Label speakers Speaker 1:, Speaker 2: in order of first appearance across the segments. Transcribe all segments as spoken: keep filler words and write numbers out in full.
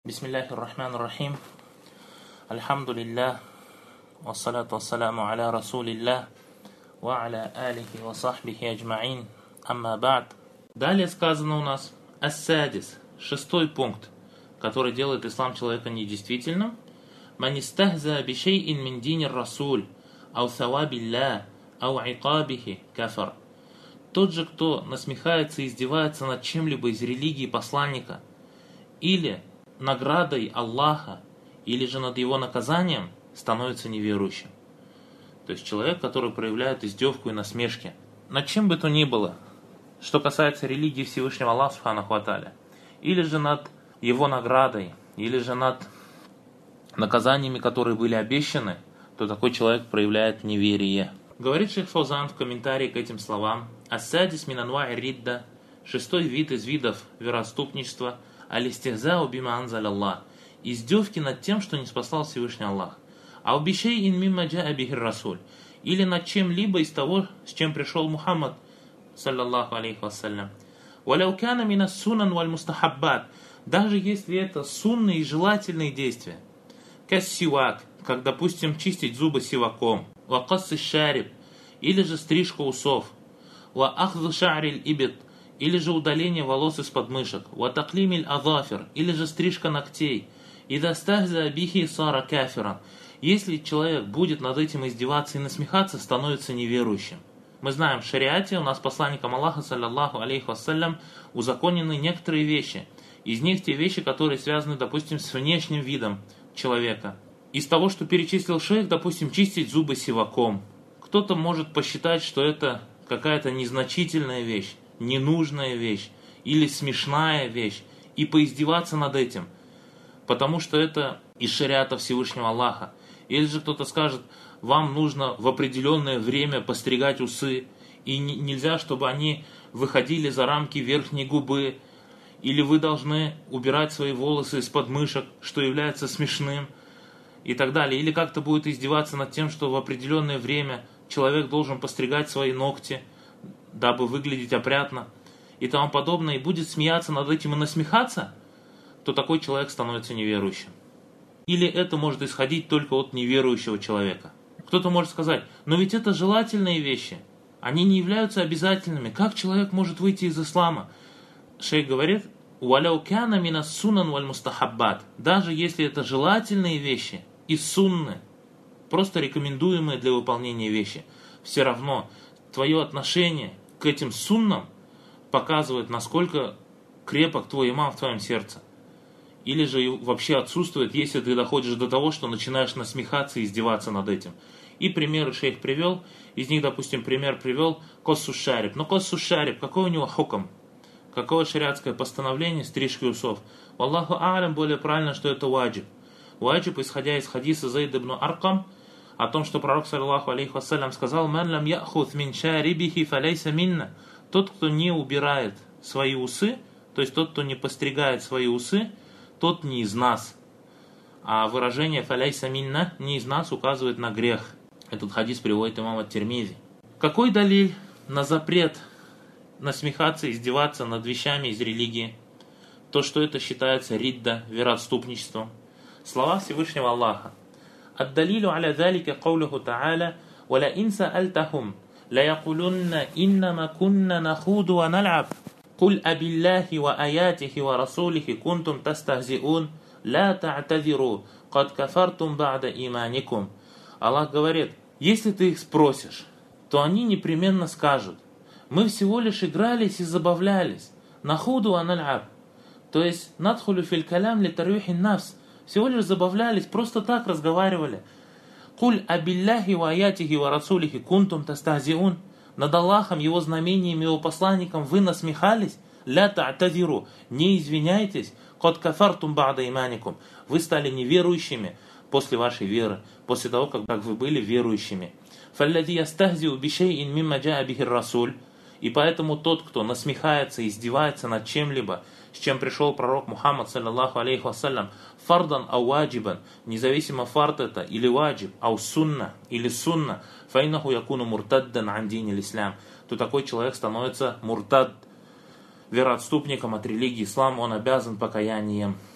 Speaker 1: Бисмиллахи рахмани рахим. Альхамдулиллах. Вассалату вассаламу аля расулиллах. Ва аля алихи ва сахбихи аджмаин. Амма ба'д. Далее сказано у нас ас-садис, шестой пункт, который делает ислам человека недействительным. Ман истахза би шей'ин мин дини расуль, ау савабилля, ау икабихи кафар. Тот же, кто насмехается и издевается над чем-либо из религии посланника, или наградой Аллаха, или же над его наказанием, становится неверующим. То есть человек, который проявляет издевку и насмешки над чем бы то ни было, что касается религии Всевышнего Аллаха Субханаху ва Тааля, или же над его наградой, или же над наказаниями, которые были обещаны, то такой человек проявляет неверие. Говорит шейх Фаузан в комментарии к этим словам: «Ас-садис мин анва'i ридда», шестой вид из видов вероотступничества, «Алистихзау бима анзаль Аллах», издевки над тем, что не спасал Всевышний Аллах, «Ау бишейин мимма джаа бихир расуль», или над чем-либо из того, с чем пришел Мухаммад, саллаллаху алейхи вассалям. «Валяу кана мина сунан валь мустахаббат», даже если это сунные и желательные действия, «Кас-сивак», как, допустим, чистить зубы сиваком, «Ва касс шариб», или же стрижка усов, «Ва ахзу ша'риль ибит», или же удаление волос из подмышек, «Ватаклимиль азафир», или же стрижка ногтей, «Ида стахза бихи сара кафиран», если человек будет над этим издеваться и насмехаться, становится неверующим. Мы знаем, в шариате у нас посланником Аллаха, саллаллаху алейхи вассалям, узаконены некоторые вещи. Из них те вещи, которые связаны, допустим, с внешним видом человека. Из того, что перечислил шейх, допустим, чистить зубы сиваком. Кто-то может посчитать, что это какая-то незначительная вещь, ненужная вещь или смешная вещь, и поиздеваться над этим, потому что это из шариата Всевышнего Аллаха. Или же кто-то скажет: вам нужно в определенное время постригать усы, и нельзя, чтобы они выходили за рамки верхней губы, или вы должны убирать свои волосы из подмышек, что является смешным, и так далее. Или как-то будет издеваться над тем, что в определенное время человек должен постригать свои ногти, дабы выглядеть опрятно, и тому подобное, и будет смеяться над этим и насмехаться, то такой человек становится неверующим. Или это может исходить только от неверующего человека. Кто-то может сказать: но ведь это желательные вещи, они не являются обязательными, как человек может выйти из ислама? Шейх говорит: «Валяу кяна мина сунан валь мустахаббат», даже если это желательные вещи и сунны, просто рекомендуемые для выполнения вещи, все равно твое отношение к этим суннам показывает, насколько крепок твой иман в твоем сердце. Или же вообще отсутствует, если ты доходишь до того, что начинаешь насмехаться и издеваться над этим. И примеры шейх привел, из них, допустим, пример привел коссу шариб. Но коссу шариб, какой у него хукм? Какое шариатское постановление стрижки усов? Валлаху а'лям, более правильно, что это ваджиб. Ваджиб, исходя из хадиса Зайд ибн Аркам, о том, что пророк, саллаллаху алейхи вассалям, сказал: «Ман лам яхуд мин шарибихи фаляйса минна». Тот, кто не убирает свои усы, то есть тот, кто не постригает свои усы, тот не из нас. А выражение «фаляйса минна», не из нас, указывает на грех. Этот хадис приводит имам ат-Тирмизи. Какой далиль на запрет насмехаться и издеваться над вещами из религии? То, что это считается ридда, вероотступничеством. Слова Всевышнего Аллаха: «Ад-далилю аля залика каулюху та'аля, валя ин са'альтахум, ла якулунна иннама кунна нахуду ва наль'аб». «Куль абиллахи ва аятихи ва расулихи кунтум тастахзиун, ла та'тазиру, кад кафартум ба'да иманикум». Аллах говорит: если ты их спросишь, то они непременно скажут: мы всего лишь игрались и забавлялись. Нахуду ва наль'аб, то есть надхулю филь калям ли тарвихин нафс, всего лишь забавлялись, просто так разговаривали. «Куль абиллахи ва аятихи ва расулихи кунтум тастахзиун», над Аллахом, Его знамениями, Его посланником вы насмехались, ля та'тазиру, не извиняйтесь, кад кафартум ба'да иманикум, вы стали неверующими после вашей веры, после того, как, как вы были верующими. Фаллади ястахзиу бишейин мимма джаа бихир расуль, и поэтому тот, кто насмехается и издевается над чем-либо, с чем пришел пророк Мухаммад, саллаллаху алейхи вассалям, фардан ау ваджибан, независимо фард это или ваджиб, ау сунна или сунна, файнаху якуну муртаддан ан дини ислам, то такой человек становится муртад, вероотступником от религии ислама, он обязан покаянием.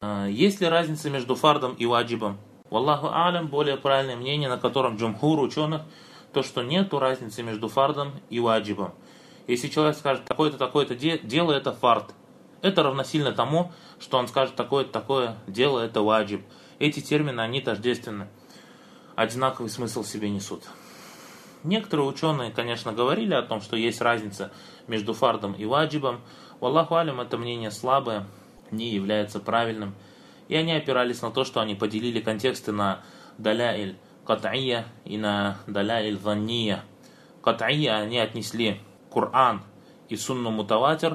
Speaker 1: Есть ли разница между фардом и ваджибом? Валлаху алям, более правильное мнение, на котором джумхур ученых, то, что нету разницы между фардом и ваджибом. Если человек скажет, такое-то, такое-то дело, это фард. Это равносильно тому, что он скажет, такое-то, такое дело, это ваджиб. Эти термины, они тождественны. Одинаковый смысл в себе несут. Некоторые ученые, конечно, говорили о том, что есть разница между фардом и ваджибом. Валлаху алям, это мнение слабое, не является правильным. И они опирались на то, что они поделили контексты на даляиль кат'ия и на даляиль занния. Кат'ия они отнесли Коран и сунну мутаватир,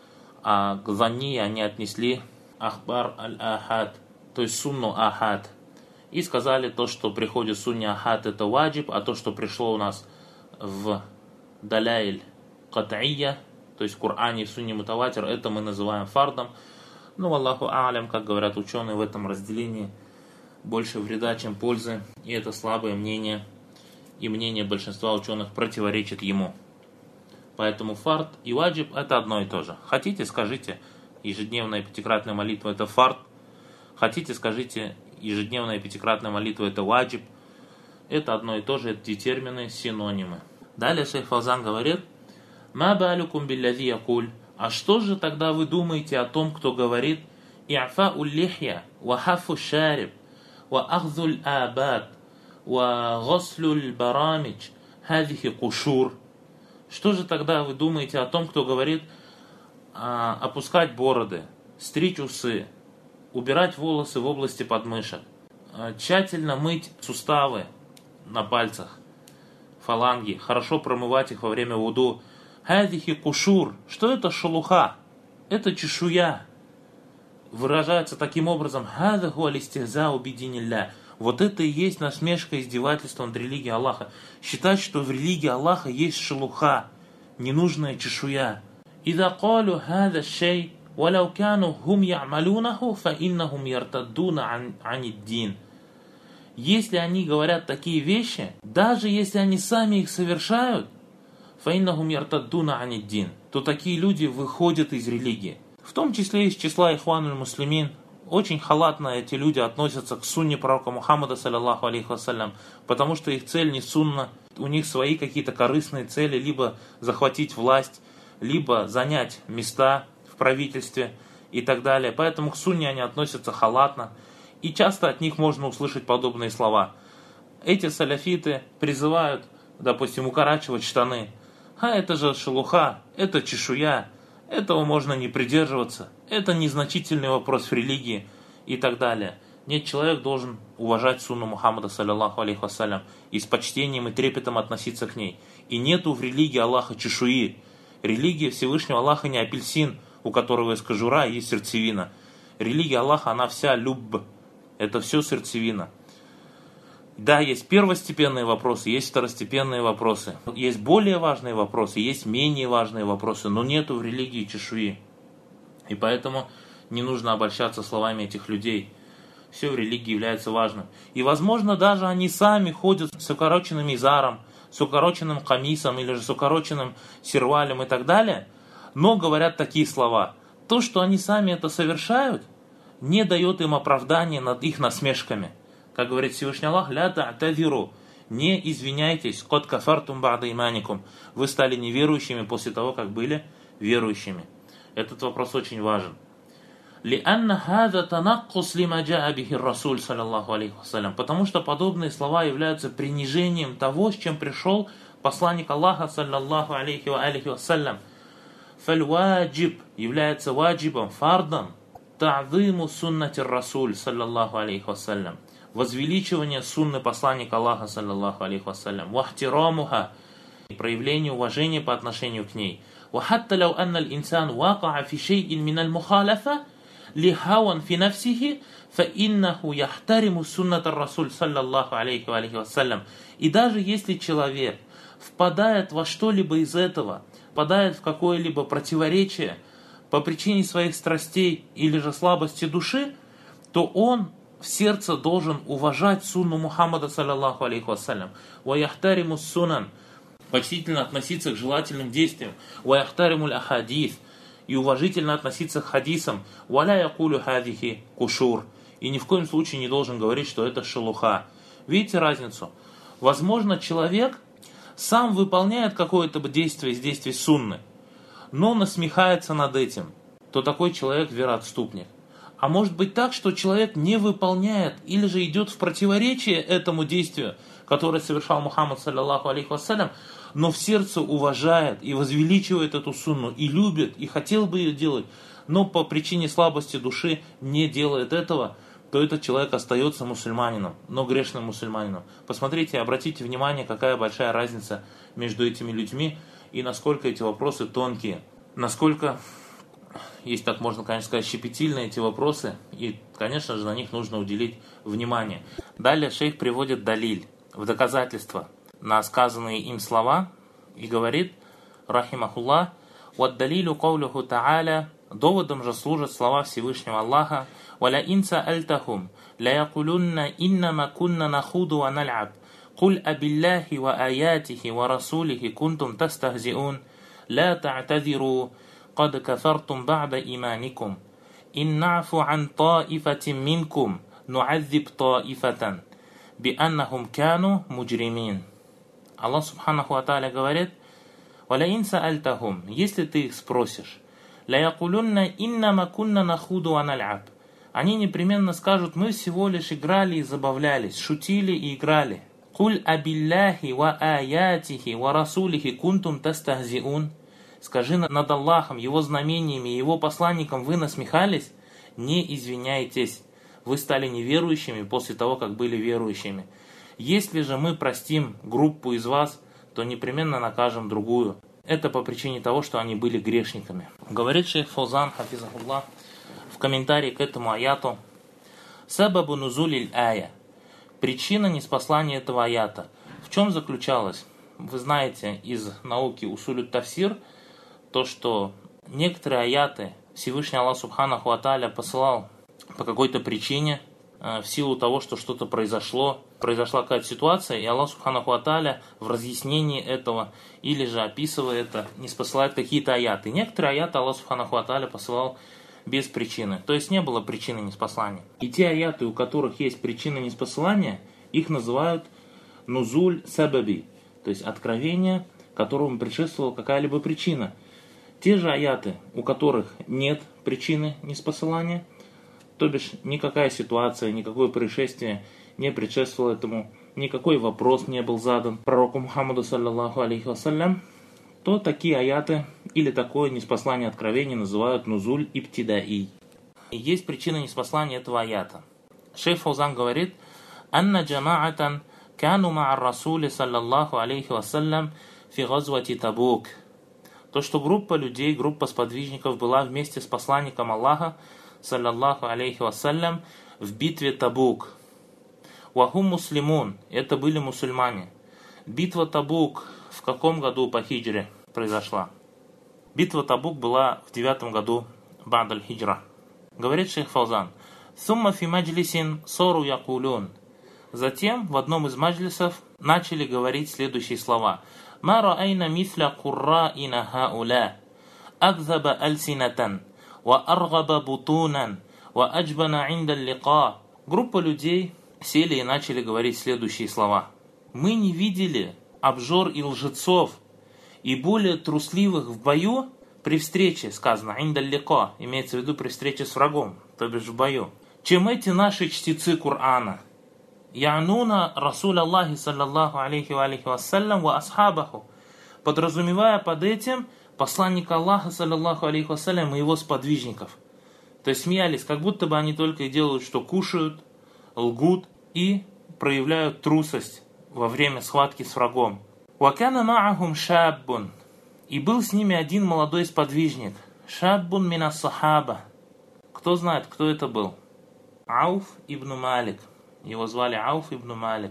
Speaker 1: а к занния они отнесли ахбар аль-ахад, то есть сунну ахад. И сказали то, что приходит суння ахад, это ваджиб, а то, что пришло у нас в даляиль кат'ия, то есть в Коране и в сунне мутаватир, это мы называем фардом. Ну, Аллаху алям, как говорят ученые, в этом разделении больше вреда, чем пользы. И это слабое мнение, и мнение большинства ученых противоречит ему. Поэтому фард и ваджиб это одно и то же. Хотите, скажите, ежедневная пятикратная молитва это фард. Хотите, скажите, ежедневная пятикратная молитва это ваджиб. Это одно и то же, эти термины синонимы. Далее шейх Фаузан говорит: «Ма балюкум биллади якуль». А что же тогда вы думаете о том, кто говорит: «И'фа'у лихья, ва хафу шариб, ва ахзу абад, ва гаслу барамидж, хадихи кушур». Что же тогда вы думаете о том, кто говорит а, опускать бороды, стричь усы, убирать волосы в области подмышек, а, тщательно мыть суставы на пальцах, фаланги, хорошо промывать их во время вуду? Хадихи кушур. Что это шелуха? Это чешуя. Выражается таким образом: хадаху алистихзау бидинилля. Вот это и есть насмешка, издевательство над религией Аллаха. Считать, что в религии Аллаха есть шелуха, ненужная чешуя. «Иза калу хада шей, валяу кану хум я'малунаху, фа иннахум яртаддуна аниддин». Если они говорят такие вещи, даже если они сами их совершают, фа иннахум яртаддуна аниддин, то такие люди выходят из религии. В том числе из числа ихвануль муслимин. Очень халатно эти люди относятся к сунне пророка Мухаммада, саллаллаху алейхи вассалям, потому что их цель не сунна, у них свои какие-то корыстные цели, либо захватить власть, либо занять места в правительстве и так далее. Поэтому к сунне они относятся халатно, и часто от них можно услышать подобные слова. Эти саляфиты призывают, допустим, укорачивать штаны. А это же шелуха, это чешуя. Этого можно не придерживаться, это незначительный вопрос в религии и так далее. Нет, человек должен уважать сунну Мухаммада, саллаллаху алейхи вассалям, и с почтением и трепетом относиться к ней. И нету в религии Аллаха чешуи. Религия Всевышнего Аллаха не апельсин, у которого есть кожура и есть сердцевина. Религия Аллаха, она вся любб, это все сердцевина. Да, есть первостепенные вопросы, есть второстепенные вопросы, есть более важные вопросы, есть менее важные вопросы, но нету в религии чешуи. И поэтому не нужно обольщаться словами этих людей. Все в религии является важным. И возможно даже они сами ходят с укороченным изаром, с укороченным камисом или же с укороченным сервалем и так далее, но говорят такие слова. То, что они сами это совершают, не дает им оправдания над их насмешками. Как говорит Всевышний Аллах: «Ля та'тазиру», не извиняйтесь, «код кафартум ба'да иманикум», вы стали неверующими после того, как были верующими. Этот вопрос очень важен. «Ли'анна хаза танаккус лима джа'a бихи расуль, саллаллаху алейхи вассалям», потому что подобные слова являются принижением того, с чем пришел посланник Аллаха, саллаллаху алейхи ва алейхи вассалям. «Фаль-ваджиб» является ваджибом, фардом, «та'зиму суннати расуль, саллаллаху алейхи вассалям», возвеличивание сунны посланника Аллаха, саллаллаху алейхи вассалям, вахтирамуха, проявление уважения по отношению к ней. وحتى لو أن الإنسان وقع في شيء من المخالفة لهوى في نفسه فإنه يحترم سنة الرسول صلى الله عليه وآله وسلم. И даже если человек впадает во что-либо из этого, впадает в какое-либо противоречие по причине своих страстей или же слабости души, то он в сердце должен уважать сунну Мухаммада, саллаллаху алейхи вассалям. «Ваяхтаримус сунан», почтительно относиться к желательным действиям. «Ваяхтаримуль ахадис», и уважительно относиться к хадисам. «Валя якулю хадихи кушур». И ни в коем случае не должен говорить, что это шелуха. Видите разницу? Возможно, человек сам выполняет какое-то действие из действий сунны, но насмехается над этим, то такой человек вероотступник. А может быть так, что человек не выполняет или же идет в противоречие этому действию, которое совершал Мухаммад, саллаллаху алейхи вассалям, но в сердце уважает и возвеличивает эту сунну, и любит, и хотел бы ее делать, но по причине слабости души не делает этого, то этот человек остается мусульманином, но грешным мусульманином. Посмотрите, обратите внимание, какая большая разница между этими людьми и насколько эти вопросы тонкие, насколько, есть так можно, конечно сказать, щепетильные эти вопросы, и, конечно же, на них нужно уделить внимание. Далее шейх приводит далиль в доказательство на сказанные им слова и говорит, рахимахуллах, «Вад далилю каулюху та'аля», доводом же служат слова Всевышнего Аллаха, «Валя инса альтахум, ля якулунна иннама кунна нахуду ва наль'аб, куль абилляхи ва аятихи ва расулихи кунтум тастахзиун, ля та'тазиру, قد كفرتم بعد إيمانكم إن نعفو عن طائفة منكم نعذب طائفة بأنهم كانوا مجرمين». Аллах Субханаху ва Тааля говорит, «Валяин саальтахум», если ты их спросишь, «Ля якулунна иннама кунна нахуду ва наль'аб», они непременно скажут, мы всего лишь играли и забавлялись, шутили и играли. «Куль абилляхи ва аятихи ва расулихи кунтум тастахзиун», скажи, над Аллахом, Его знамениями и Его посланником вы насмехались, не извиняйтесь, вы стали неверующими после того, как были верующими. Если же мы простим группу из вас, то непременно накажем другую. Это по причине того, что они были грешниками. Говорит шейх Фаузан, хафизахуллах, в комментарии к этому аяту, «Сабабу нузулиль ая», причина ниспослания этого аята. В чем заключалась? Вы знаете из науки усулют тафсир, то, что некоторые аяты Всевышний Аллах Субханаху ва Тааля посылал по какой-то причине, в силу того, что что-то произошло, произошла какая-то ситуация, и Аллах Субханаху ва Тааля в разъяснении этого, или же описывая это, не спосылает какие-то аяты. Некоторые аяты Аллах Субханаху ва Тааля посылал без причины, то есть не было причины ниспослания. И те аяты, у которых есть причина ниспослания, их называют нузуль сабаби, то есть откровение, которому предшествовала какая-либо причина. Те же аяты, у которых нет причины ниспосылания, то бишь никакая ситуация, никакое происшествие не предшествовало этому, никакой вопрос не был задан пророку Мухаммаду, саллаллаху алейхи вассалям, то такие аяты или такое ниспослание откровения называют нузуль ибтидаи. И есть причина ниспослания этого аята. Шейх Фаузан говорит, «Анна джамаатан кану ма'ар расули, саллаллаху алейхи вассалям, фи газвати Табук». То, что группа людей, группа сподвижников была вместе с посланником Аллаха, саллаллаху алейхи вассалям, в битве Табук. Вахум муслимун, это были мусульмане. Битва Табук в каком году по хиджре произошла? Битва Табук была в девятом году ба'д аль-хиджра. Говорит шейх Фаузан, «Сумма фи маджлисин сору якулюн». Затем в одном из маджлисов начали говорить следующие слова. «Ма ра'айна мисля курра'ина хауля, акзаба альсинатан, ва аргаба бутунан, ва аджбана инда лика». Группа людей сели и начали говорить следующие слова. «Мы не видели обжор и лжецов, и более трусливых в бою при встрече», сказано, «инда лика», имеется в виду при встрече с врагом, то бишь в бою, чем эти наши чтецы Корана. Януна Расуль Аллахи, саллаллаху алейхи ва алейхи вассалям, ва асхабаху, подразумевая под этим посланника Аллаха, саллаллаху алейхи вассалям, и его сподвижников. То есть смеялись, как будто бы они только и делают, что кушают, лгут и проявляют трусость во время схватки с врагом. «Вакана ма'ахум шаббун», и был с ними один молодой сподвижник, шаббун минас сахаба. Кто знает, кто это был? Ауф ибн Малик. Его звали Ауф ибн Малик.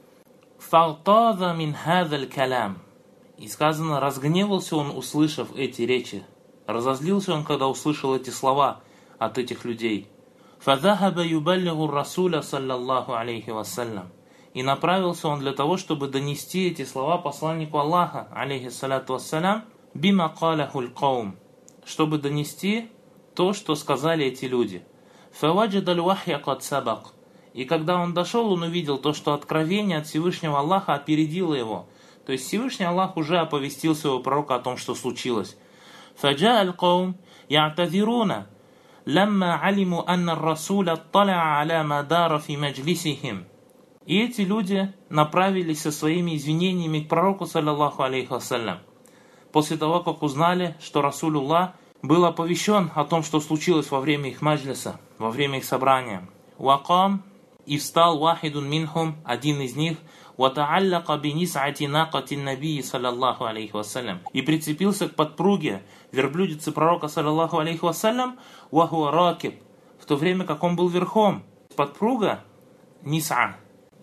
Speaker 1: «Фалтаза мин хазаль калям». И сказано, разгневался он, услышав эти речи. Разозлился он, когда услышал эти слова от этих людей. «Фазахаба юбаллигу расуля, саллаллаху алейхи вассалям». И направился он для того, чтобы донести эти слова посланнику Аллаха, алейхи салату вассалям, бима каляхуль каум, чтобы донести то, что сказали эти люди. فَوَجَدَ الْوَحْيَ قَدْ سَبَقْ. И когда он дошел, он увидел то, что откровение от Всевышнего Аллаха опередило его. То есть Всевышний Аллах уже оповестил своего пророка о том, что случилось. فَجَاءَ الْقَوْمِ يَعْتَذِرُونَ لَمَّا عَلِمُوا أَنَّ الرَّسُولَ اطَّلَعَ عَلَى مَا دَارَ فِي مَجْلِسِهِمْ. И эти люди направились со своими извинениями к пророку, саллаллаху алейхи вассалям, после того, как узнали, что Расулуллах был оповещен о том, что случилось во время их маджлиса, во время их собрания. «Вакам» и встал «Вахидун минхум», один из них, «Ватаалляка бинисати накати набии, саллаллаху алейхи вассалям», и прицепился к подпруге верблюдицы пророка, саллаллаху алейхи вассалям, «Вахуа ракиб», в то время как он был верхом. Подпруга, ниса,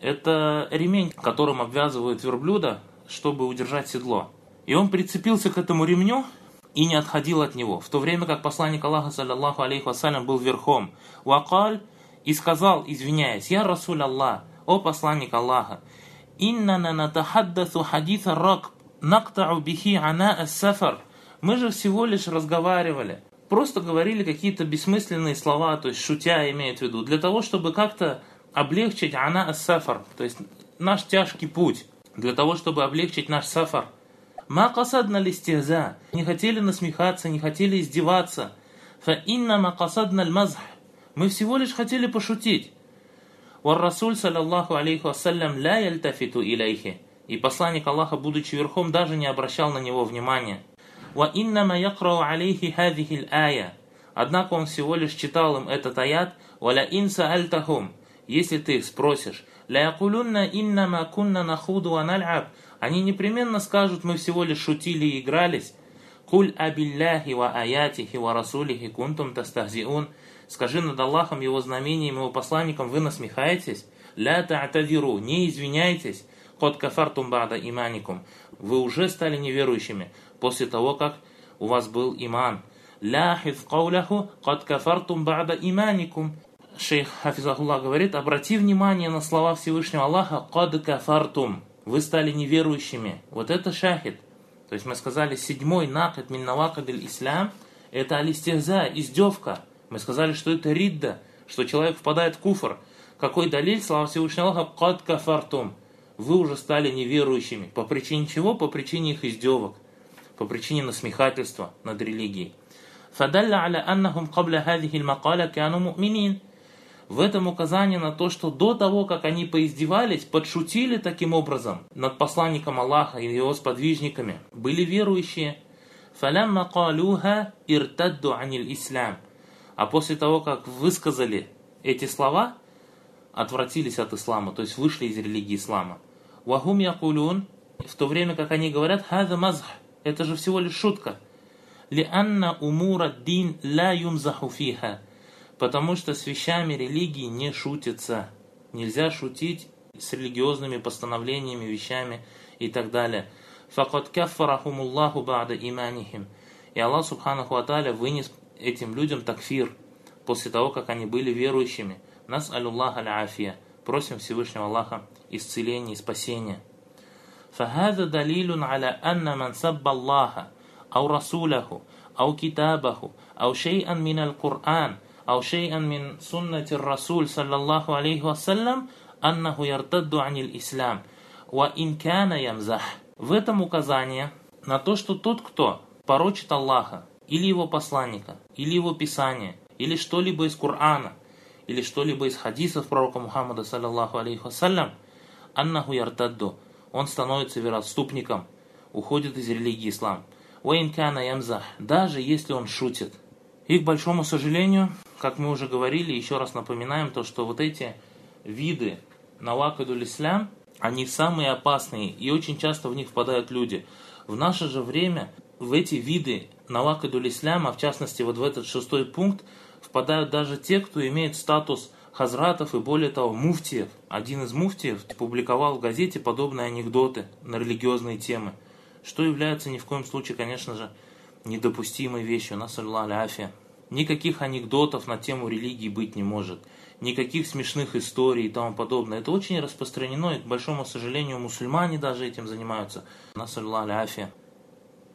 Speaker 1: это ремень, которым обвязывают верблюда, чтобы удержать седло. И он прицепился к этому ремню и не отходил от него, в то время как посланник Аллаха, саллаллаху алейхи вассалям, был верхом. «Вакаль» и сказал, извиняясь, «Я Расуль Аллах, о посланник Аллаха, иннана натахаддасу хадиса ракб, нактау бихи ана ас-сафар». Мы же всего лишь разговаривали, просто говорили какие-то бессмысленные слова, то есть шутя имеет в виду, для того, чтобы как-то облегчить ана ас-сафар, то есть наш тяжкий путь, для того, чтобы облегчить наш сафар. Ма касадна листихза, не хотели насмехаться, не хотели издеваться. Фа инна ма касадна аль-мазх, мы всего лишь хотели пошутить. Вар Расуль, саллаллаху алейхи вассалям, ля яльтафиту илейхи, и посланник Аллаха, будучи верхом, даже не обращал на него внимания. Ва инна ма якрау алейхи хадихи аль-ая, однако он всего лишь читал им этот аят. Валя ин саальтахум, если ты их спросишь, ля якулунна инна ма кунна нахуду ва наль'аб, они непременно скажут, мы всего лишь шутили и игрались. Куль абилляхи ва аятихи ва расулихи кунтум тастахзиун, скажи, над Аллахом, его знамением, его посланником вы насмехаетесь. Ля та'тадиру, не извиняйтесь. Код кафартум бада иманикум, вы уже стали неверующими после того, как у вас был иман. Ля хиф кауляху код кафартум бада иманикум. Шейх Хафизахуллах говорит, обрати внимание на слова Всевышнего Аллаха, код кафартум, вы стали неверующими. Вот это шахид. То есть мы сказали, седьмой накид мин навакидиль ислам, это алистихза, издевка. Мы сказали, что это ридда, что человек впадает в куфр. Какой далиль? Слава Всевышнего Аллаха, кад кафартум, вы уже стали неверующими. По причине чего? По причине их издевок, по причине насмехательства над религией. Фадалля аля аннахум кабля хадихи аль-макаля кяну му'минин. В этом указание на то, что до того, как они поиздевались, подшутили таким образом над посланником Аллаха и его сподвижниками, были верующие. فَلَمَّا قَالُوهَا إِرْتَدُّ عَنِ الْإِسْلَامِ. А после того, как высказали эти слова, отвратились от ислама, то есть вышли из религии ислама. وَهُمْ يَقُولُونَ, в то время как они говорят, هَذَا مَزْحٌ, это же всего лишь шутка. لِأَنَّ أُمُورَ الدِّينِ لَا يُمْزَحُ فِيهَا. Потому что с вещами религии не шутится. Нельзя шутить с религиозными постановлениями, вещами и так далее. فَقَدْ كَفَّرَهُمُ اللَّهُ بَعْدَ إِيمَانِهِمْ. И Аллах Субханаху ва Тааля вынес этим людям такфир после того, как они были верующими. Нас алюллах аль-афия. Просим Всевышнего Аллаха исцеления и спасения. فَهَذَا دَلِيلٌ عَلَى أَنَّ مَنْ سَبَّ اللَّهَ أَوْ رَسُولَهُ أَوْ كِتَابَهُ أَوْ شَيْئًا مِنَ الْقُرْآنِ أو شيئا من سنة الرسول صلى الله عليه وسلم أنه يرتد عن الإسلام وإن كان يمزح. В этом указание на то, что тот, кто порочит Аллаха, или его посланника, или его писание, или что-либо из Корана, или что-либо из хадисов пророка Мухаммада саллаллаху алейхи вассалям, аннаху яртадду, он становится вероотступником, уходит из религии ислам. وإن كان يمزح, даже если он шутит. И, к большому сожалению, как мы уже говорили, еще раз напоминаем то, что вот эти виды навакидуль ислам, они самые опасные, и очень часто в них впадают люди. В наше же время в эти виды навакидуль исляма, в частности вот в этот шестой пункт, впадают даже те, кто имеет статус хазратов и более того муфтиев. Один из муфтиев публиковал в газете подобные анекдоты на религиозные темы, что является ни в коем случае, конечно же, недопустимой вещью. Насаллаху аль-афия. Никаких анекдотов на тему религии быть не может. Никаких смешных историй и тому подобное. Это очень распространено, и, к большому сожалению, мусульмане даже этим занимаются. Насаллаху аль-афия.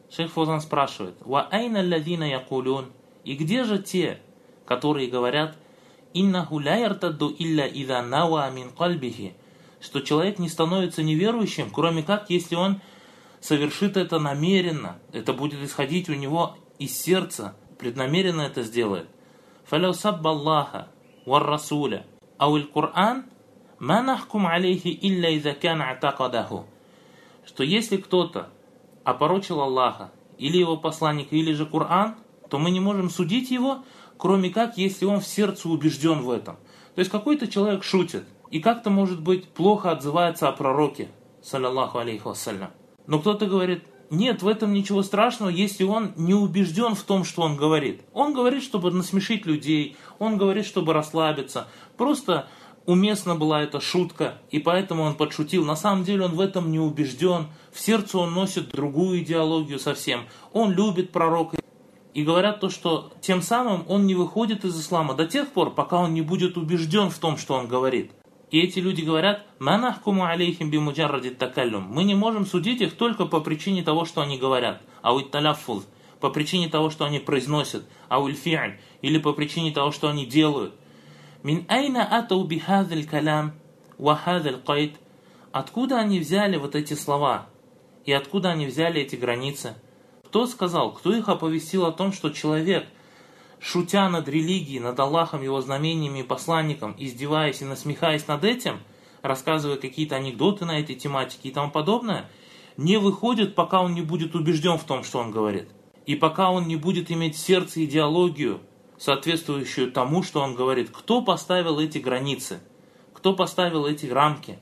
Speaker 1: Шейх Фаузан спрашивает: «Ва айна аллазина якулун?» И где же те, которые говорят: «Иннаху ля яртадду илля иза нава мин кальбихи», что человек не становится неверующим, кроме как, если он совершит это намеренно, это будет исходить у него из сердца, преднамеренно это сделает. «Фаляу сабба Аллаха вар расуля ау иль Кур'ан ма нахкум алейхи илля иза кан атакадаху», что если кто-то опорочил Аллаха или его посланника, или же Кур'ан, то мы не можем судить его, кроме как, если он в сердце убежден в этом. То есть какой-то человек шутит и как-то, может быть, плохо отзывается о пророке, саллаллаху алейхи вассалям. Но кто-то говорит: нет, в этом ничего страшного, если он не убежден в том, что он говорит. Он говорит, чтобы насмешить людей, он говорит, чтобы расслабиться. Просто уместна была эта шутка, и поэтому он подшутил. На самом деле он в этом не убежден, в сердце он носит другую идеологию совсем. Он любит пророка. И говорят то, что тем самым он не выходит из ислама до тех пор, пока он не будет убежден в том, что он говорит. И эти люди говорят: «Манахкуму алейхим бимуджарради такаллюм». Мы не можем судить их только по причине того, что они говорят. Ауит таляффуз, по причине того, что они произносят. Ауиль фи'аль, или по причине того, что они делают. Мин айна атау бихазаль калям ва хазаль кайд. Откуда они взяли вот эти слова? И откуда они взяли эти границы? Кто сказал, кто их оповестил о том, что человек, шутя над религией, над Аллахом, его знамениями и посланником, издеваясь и насмехаясь над этим, рассказывая какие-то анекдоты на этой тематике и тому подобное, не выходит, пока он не будет убежден в том, что он говорит. И пока он не будет иметь в сердце идеологию, соответствующую тому, что он говорит. Кто поставил эти границы? Кто поставил эти рамки?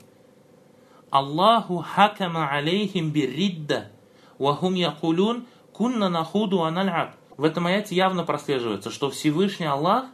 Speaker 1: Аллаху хакама алейхим бирридда ва хум якулун кунна нахуду аналяб. В этом аяте явно прослеживается, что Всевышний Аллах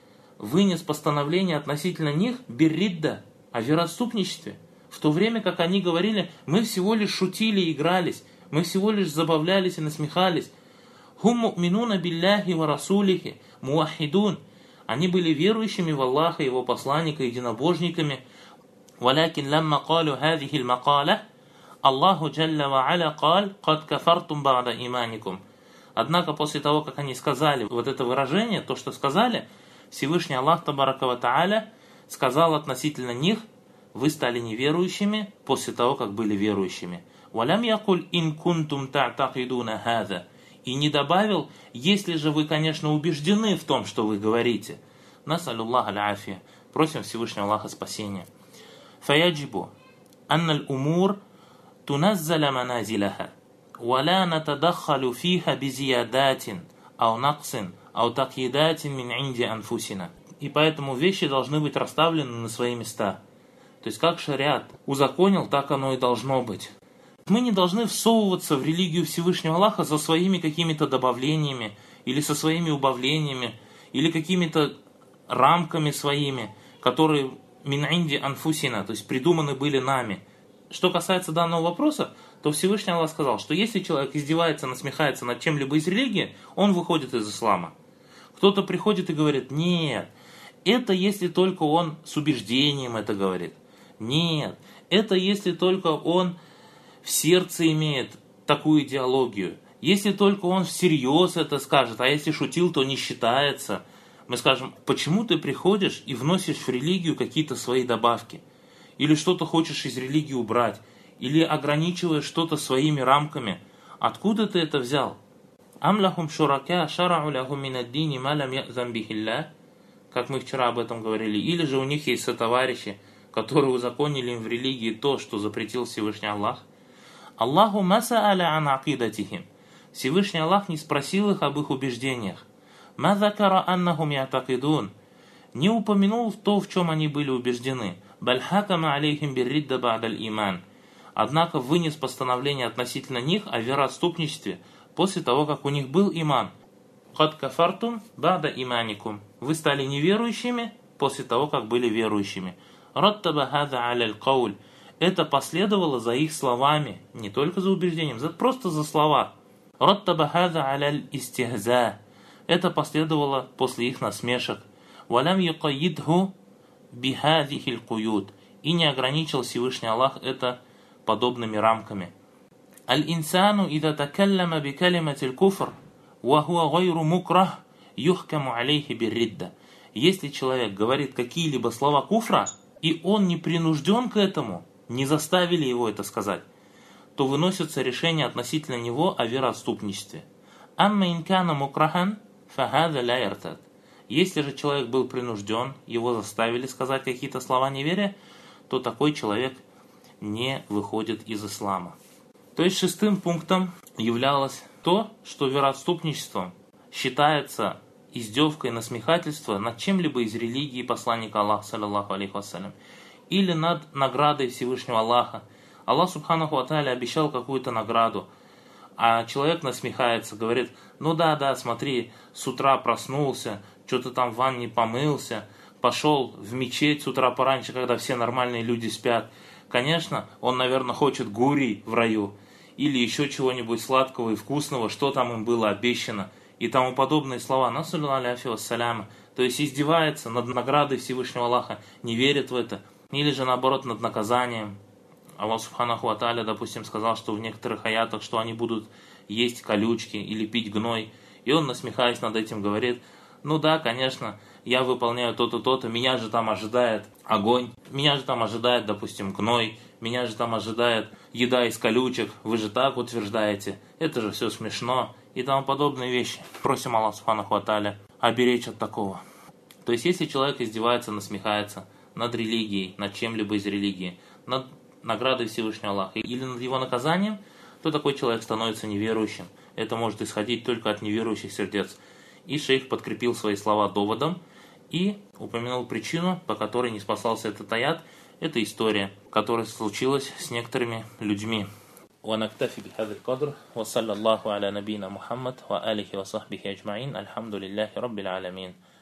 Speaker 1: вынес постановление относительно них бирридда, о вероотступничестве, в то время как они говорили: мы всего лишь шутили и игрались, мы всего лишь забавлялись и насмехались. Хум му'минуна билляхи ва расулихи муахидун. Они были верующими в Аллаха, его посланника, единобожниками. Валякин ламма калу хазихи л-макаля Аллаху джалля ва аля кал кад кафартум ба'да иманикум. Однако после того, как они сказали вот это выражение, то, что сказали, Всевышний Аллах табарака ва та'аля сказал относительно них: вы стали неверующими после того, как были верующими. Валям якуль ин кунтум та'такидуна хаза. И не добавил: если же вы, конечно, убеждены в том, что вы говорите. Насалюллах аль-афия. Просим Всевышнего Аллаха спасения. Фаяджибу анналь умур туназзаля маназилаха валя натадаххалю фиха бизиядатин ау наксин ау такидатин мин инди анфусина. И поэтому вещи должны быть расставлены на свои места. То есть как шариат узаконил, так оно и должно быть. Мы не должны всовываться в религию Всевышнего Аллаха со своими какими-то добавлениями, или со своими убавлениями, или какими-то рамками своими, которые мин инди анфусина, то есть придуманы были нами. Что касается данного вопроса, то Всевышний Аллах сказал, что если человек издевается, насмехается над чем-либо из религии, он выходит из ислама. Кто-то приходит и говорит: нет, это если только он с убеждением это говорит. Нет, это если только он в сердце имеет такую идеологию. Если только он всерьез это скажет, а если шутил, то не считается. Мы скажем: почему ты приходишь и вносишь в религию какие-то свои добавки? Или что-то хочешь из религии убрать? Или ограничиваешь что-то своими рамками? Откуда ты это взял? Ам лахум шурака шарау лахум мин ад-дини ма лам я'зан бихилля, как мы вчера об этом говорили. Или же у них есть сотоварищи, которые узаконили им в религии то, что запретил Всевышний Аллах. Аллаху маса'аля ан акидатихим. Всевышний Аллах не спросил их об их убеждениях. Ма закара аннахум ятакидун. Не упомянул то, в чем они были убеждены. Баль хакама алейхим бирридда ба'даль иман. Однако вынес постановление относительно них о вероотступничестве после того, как у них был иман. Кад кафартум ба'да иманикум. Вы стали неверующими после того, как были верующими. Раттаба хаза аляль кауль. Это последовало за их словами, не только за убеждением, за, просто за слова. Раттаба хаза аляль истихза. Это последовало после их насмешек. Валям юкаидху бихазихиль куют. И не ограничил Всевышний Аллах это подобными рамками. «Аль-инсану ида такаллама би калиматил куфр, ва хуа гайру мукрах, юхкаму алейхи бирридда». Если человек говорит какие-либо слова куфра, и он не принужден к этому, не заставили его это сказать, то выносится решение относительно него о вероотступничестве. «Амма инкана мукрахан, фахада ля яртад». Если же человек был принужден, его заставили сказать какие-то слова неверия, то такой человек не выходит из ислама. То есть шестым пунктом являлось то, что вероотступничеством считается издевкой, насмехательство над чем-либо из религии посланника Аллаха, саллаллаху алейхи вассалям, или над наградой Всевышнего Аллаха. Аллах субханаху ва тааля обещал какую-то награду, а человек насмехается, говорит: ну да, да, смотри, с утра проснулся, что-то там в ванне помылся, пошел в мечеть с утра пораньше, когда все нормальные люди спят. Конечно, он, наверное, хочет гурий в раю, или еще чего-нибудь сладкого и вкусного, что там им было обещано, и тому подобные слова. Насалю аляфи вассаляма. То есть издевается над наградой Всевышнего Аллаха, не верит в это, или же наоборот над наказанием. Аллах субханаху ва тааля, допустим, сказал, что в некоторых аятах, что они будут есть колючки или пить гной, и он, насмехаясь над этим, говорит: ну да, конечно, я выполняю то-то, то-то, меня же там ожидает огонь, меня же там ожидает, допустим, гной, меня же там ожидает еда из колючек, вы же так утверждаете, это же все смешно, и тому подобные вещи. Просим Аллаха субханаху ва тааля оберечь от такого. То есть, если человек издевается, насмехается над религией, над чем-либо из религии, над наградой Всевышнего Аллаха или над его наказанием, то такой человек становится неверующим. Это может исходить только от неверующих сердец. И шейх подкрепил свои слова доводом и упомянул причину, по которой не спасался этот аят. Это история, которая случилась с некоторыми людьми. ونكتفي بهذا القدر وصلى الله على نبينا محمد وآله وصحبه أجمعين الحمد لله رب العالمين.